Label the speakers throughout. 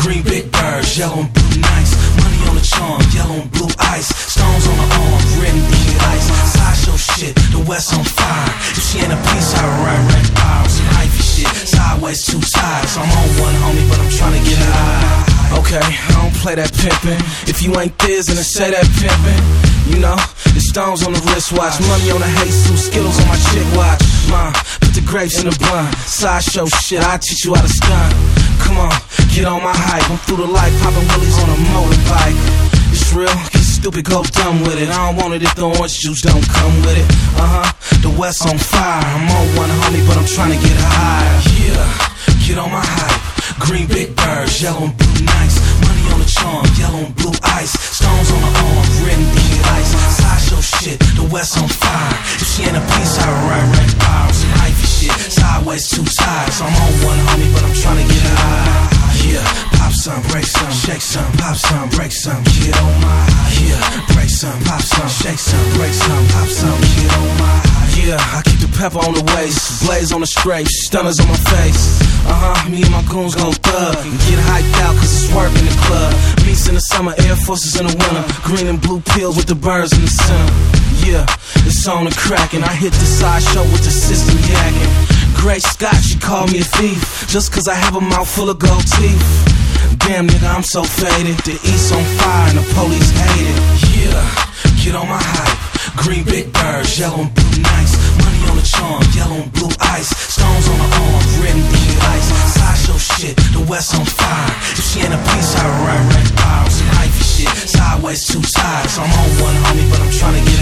Speaker 1: Green big birds, yellow and blue nights. Money on the charm, yellow and blue ice. Stones on the arm, red and blue ice. Sideshow shit, the West on fire. If she ain't a piece, I run right by. Some hyphy shit, sideways too tired. So I'm on one homie, but I'm trying to get high. Okay, I don't play that pimpin'. If you ain't this, then say that pimpin'. You know, the stones on the wristwatch, money on the Jesus, Skittles on my chick watch. Put the grapes in the blunt. Sideshow shit, I teach you how to stunt. Come on, get on my hype. I'm through the life, poppin' willies on a motorbike. It's real, get stupid, go dumb with it. I don't want it if the orange juice don't come with it. The West on fire. I'm on one homie, but I'm trying to get higher. Yeah, get on my hype. Green big birds, yellow and blue nights. Money on the charm, yellow and blue ice. Stones on the arm, red and blue ice. Sideshow shit, the West on fire. If she ain't a piece, I run right by. Some hyphy shit, sideways too tired. So I'm on one homie, but I'm trying to get high. Yeah, pop some, break some, shake some, pop some, break some, get on my high. Yeah, break some, pop some, shake some, break some, pop some, get on my high. Yeah, I keep the pepper on the waist, blaze on the straight, stunners on my face. Me and my goons gon' thug and get hyped out cause it's work in the club. Meats in the summer, Air Forces in the winter. Green and blue pills with the birds in the center. Yeah, it's on the crack and I hit the sideshow with the system yakking. Grace Scott, she called me a thief just cause I have a mouth full of gold teeth. Damn nigga, I'm so faded. The East on fire and the police hate it. Yeah, get on my hype. Green big birds, yellow and blue nights. Money on the charm, yellow and blue ice. Stones on the arm, red and blue ice. Sideshow shit, the West on fire. If she ain't a piece, I run right by. Some hyphy shit, sideways too tired. So I'm on one homie, but I'm trying to get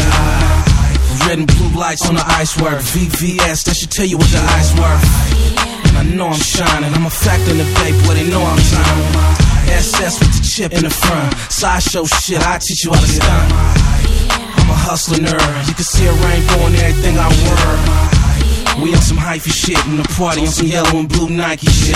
Speaker 1: high. Red and blue lights on the ice work. VVS, that should tell you what the ice worth. And I know I'm shining. I'm a factor in the vape where they know I'm shining. SS with the chip in the front. Sideshow shit, I teach you how to stunt. I'm a hustler nerd. You can see a rainbow in everything I wear. We on some hyphy shit in the party on some yellow and blue Nike shit.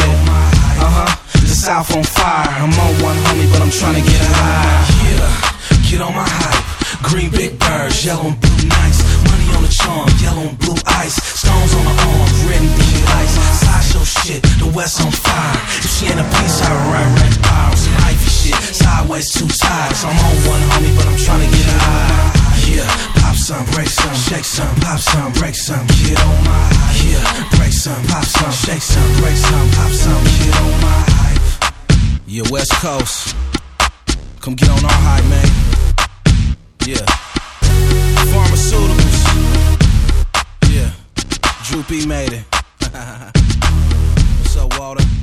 Speaker 1: The South on fire. I'm on one homie, but I'm trying to get high. Yeah, get on my hype. Green big birds, yellow and blue nights. Money on the charm, yellow and blue ice. Stones on the arm, red and blue ice. Sideshow shit, the West on fire. If she ain't a piece, I run right by. Some hyphy shit, sideways too tired. So I'm on one homie, but I'm trying to get high. Yeah, pop some, break some, shake some, pop some, break some, get on my hype. Yeah, break some, pop some, shake some, break some, pop some, get on my hype. Yeah, West Coast, come get on our hype, man. Yeah, pharmaceuticals. Yeah, Drew P made it. What's up, Walter?